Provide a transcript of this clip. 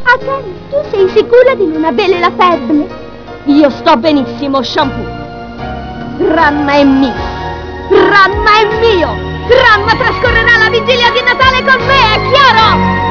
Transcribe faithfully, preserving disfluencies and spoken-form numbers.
Akane, tu sei sicura di non avere la febbre? Io sto benissimo, Shampoo. Ranma è mio. Ranma è mio. Ranma trascorrerà la vigilia di Natale con me, è chiaro?